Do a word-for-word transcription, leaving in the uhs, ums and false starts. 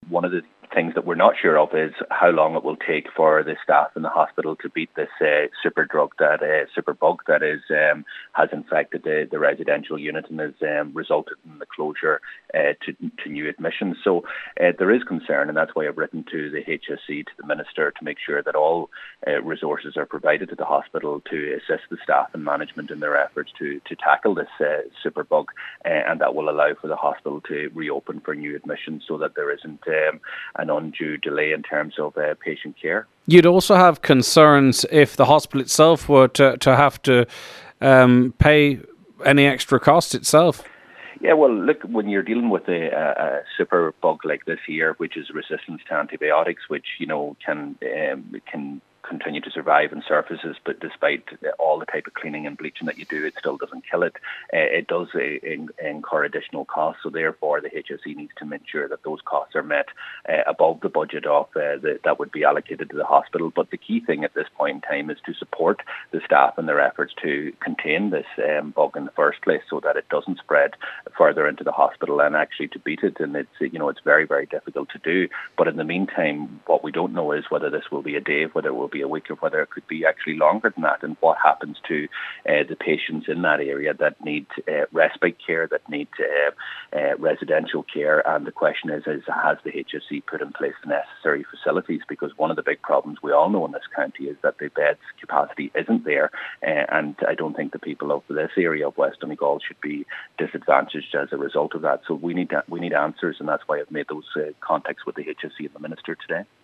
one of the things that we're not sure of is how long it will take for the staff in the hospital to beat this uh, super drug, that uh, super bug that is um, has infected the, the residential unit and has um, resulted in the closure uh, to, to new admissions. So uh, there is concern, and that's why I've written to the H S E, to the Minister, to make sure that all uh, resources are provided to the hospital to assist the staff and management in their efforts to, to tackle this uh, super bug, uh, and that will allow for the hospital to reopen for new admissions so that there isn't um, an undue delay in terms of uh, patient care. You'd also have concerns if the hospital itself were to, to have to um, pay any extra cost itself. Yeah, well, look, when you're dealing with a, a, a super bug like this here, which is resistance to antibiotics, which, you know, can um, can continue to survive in surfaces, but despite all the type of cleaning and bleaching that you do, it still doesn't kill it. Uh, it does uh, in, incur additional costs, so therefore the H S E needs to make sure that those costs are met uh, above the budget of uh, the, that would be allocated to the hospital. But the key thing at this point in time is to support the staff in their efforts to contain this um, bug in the first place, so that it doesn't spread further into the hospital, and actually to beat it. And it's, you know, it's very, very difficult to do. But in the meantime, what we don't know is whether this will be a day, whether it will be a week, or whether it could be actually longer than that, and what happens to uh, the patients in that area that need uh, respite care, that need uh, uh, residential care. And the question is, is has the H S E put in place the necessary facilities? Because one of the big problems we all know in this county is that the beds capacity isn't there, uh, and I don't think the people of this area of West Donegal should be disadvantaged as a result of that. So we need we need answers, and that's why I've made those uh, contacts with the H S E and the Minister today.